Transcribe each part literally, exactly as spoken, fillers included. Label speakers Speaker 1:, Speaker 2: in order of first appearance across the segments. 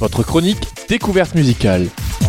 Speaker 1: Votre chronique découverte musicale.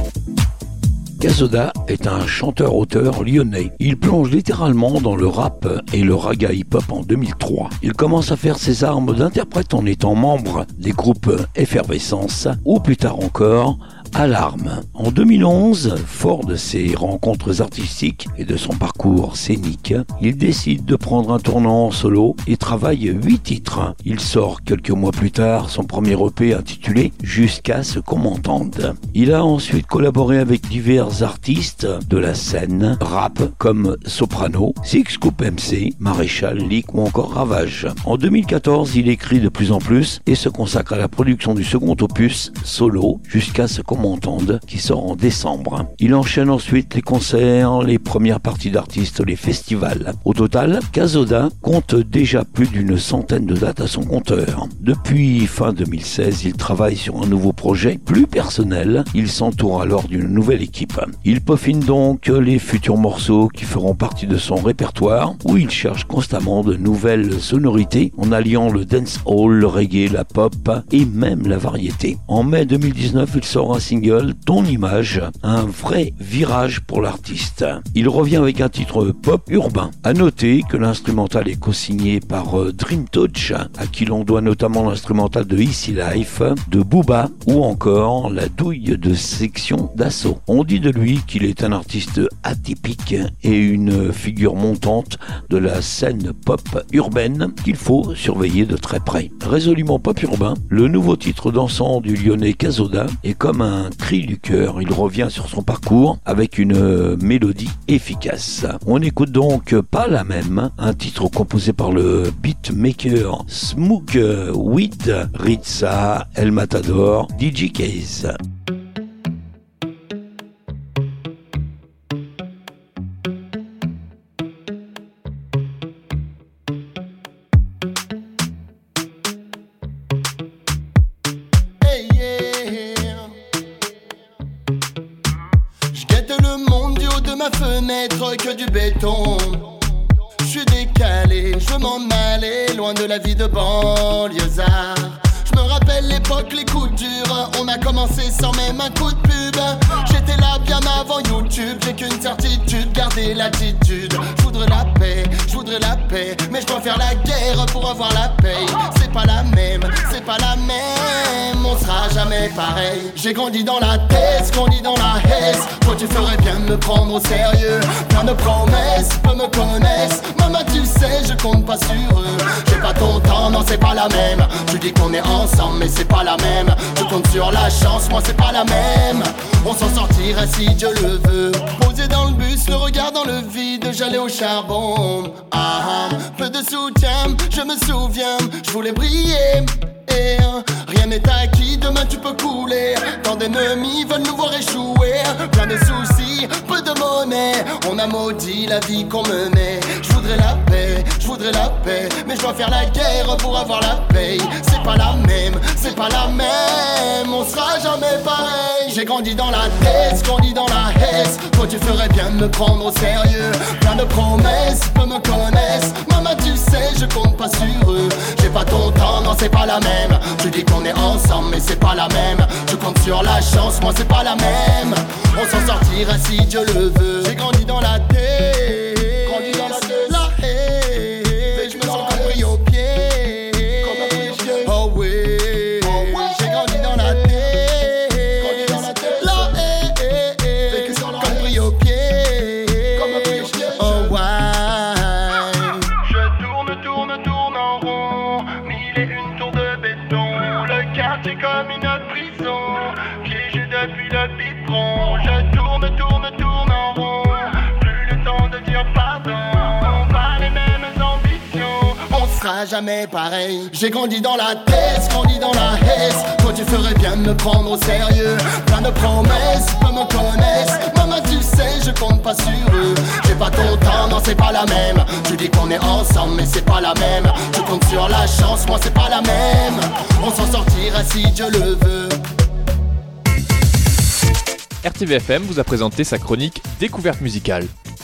Speaker 2: Kazoda est un chanteur-auteur lyonnais. Il plonge littéralement dans le rap et le raga hip-hop en deux mille trois. Il commence à faire ses armes d'interprète en étant membre des groupes Effervescence ou plus tard encore Alarme. En deux mille onze, fort de ses rencontres artistiques et de son parcours scénique, il décide de prendre un tournant en solo et travaille huit titres. Il sort quelques mois plus tard son premier E P intitulé Jusqu'à ce qu'on m'entende. Il a ensuite collaboré avec divers artistes de la scène rap comme Soprano, Six Scoop M C, Maréchal, Lick ou encore Ravage. En deux mille quatorze, il écrit de plus en plus et se consacre à la production du second opus solo Jusqu'à ce qu'on m'entende qui sort en décembre. Il enchaîne ensuite les concerts, les premières parties d'artistes, les festivals. Au total, Kazoda compte déjà plus d'une centaine de dates à son compteur. Depuis fin deux mille seize, il travaille sur un nouveau projet plus personnel. Il s'entoure alors d'une nouvelle équipe. Il peaufine donc les futurs morceaux qui feront partie de son répertoire où il cherche constamment de nouvelles sonorités en alliant le dancehall, le reggae, la pop et même la variété. En mai deux mille dix-neuf, il sort un single, Ton image, un vrai virage pour l'artiste. Il revient avec un titre pop urbain. À noter que l'instrumental est co-signé par Dream Touch, à qui l'on doit notamment l'instrumental de Easy Life, de Booba ou encore la douille de Section d'Assaut. On dit de lui qu'il est un artiste atypique et une figure montante de la scène pop urbaine qu'il faut surveiller de très près. Résolument pop urbain, le nouveau titre dansant du Lyonnais Kazoda est comme un cri du cœur. Il revient sur son parcours avec une mélodie efficace. On écoute donc Pas la même, un titre composé par le beatmaker Smook with Ritza, El Matador, D J Case.
Speaker 3: Ma fenêtre que du béton. Je suis décalé, je m'en allais loin de la vie de banlieusard. Je me rappelle l'époque, les coups durs. On a commencé sans même un coup de pub. J'étais là bien avant YouTube. J'ai qu'une certitude, garder l'attitude. Je voudrais la paix, je voudrais la paix. Mais je dois faire la guerre pour avoir la paix. C'est pas la même, c'est pas la même. On sera jamais pareil. J'ai grandi dans la tête, grandi dans la haisse. Toi tu ferais bien de me prendre au sérieux. Plein de promesses, peu me connaissent. Maman tu sais, je compte pas sur eux. J'ai pas ton temps, non c'est pas la même. Tu dis qu'on est ensemble mais c'est pas la même. Je compte sur la chance, moi c'est pas la même. On s'en sortira si Dieu le veut. Posé dans le bus, le regard dans le vide. J'allais au charbon, ah, peu de soutien, je me souviens. Je voulais briller et rien n'est acquis, demain tu peux couler. Tant d'ennemis veulent nous voir échouer. Plein de soucis, peu de monnaie. On a maudit la vie qu'on menait. Je voudrais la paix, je voudrais la paix. Mais je dois faire la guerre pour avoir la paix. C'est pas la même, c'est pas la même. On sera jamais pareil. J'ai grandi dans la tête, grandi dans la haisse. Toi tu ferais bien de me prendre au sérieux. Plein de promesses, peu me connaissent. Maman tu sais, je compte pas sur eux. J'ai pas ton temps, non c'est pas la même. Tu dis qu'on est ensemble mais c'est pas la même. Je compte sur la chance, moi c'est pas la même. On s'en sortira si Dieu le veut. J'ai grandi dans la tête, grandi dans la tête, la haine. Et je me sens compris au pied, comme un pied. Oh oui, j'ai grandi dans la tête, grandi dans la tête, la haine. Compris au pied, comme un pied. Oh ouais.
Speaker 4: Je tourne, tourne, tourne en rond. Mille et une tours de béton. Le quartier comme une prison. Piégé depuis le biberon. Je tourne, tourne, tourne en rond. Plus le temps de dire pardon. On a les mêmes ambitions.
Speaker 3: On sera jamais pareil. J'ai grandi dans la tête, grandi dans la haisse. Toi tu ferais bien de me prendre au sérieux. Plein de promesses, peu me connaissent. Maman tu sais, je compte pas sur eux. J'ai pas ton temps, non c'est pas la même. Tu dis qu'on est ensemble mais c'est pas la même. Je compte sur la chance, moi c'est pas la même. On s'en sortira si Dieu le veut.
Speaker 1: R T V F M vous a présenté sa chronique Découverte musicale.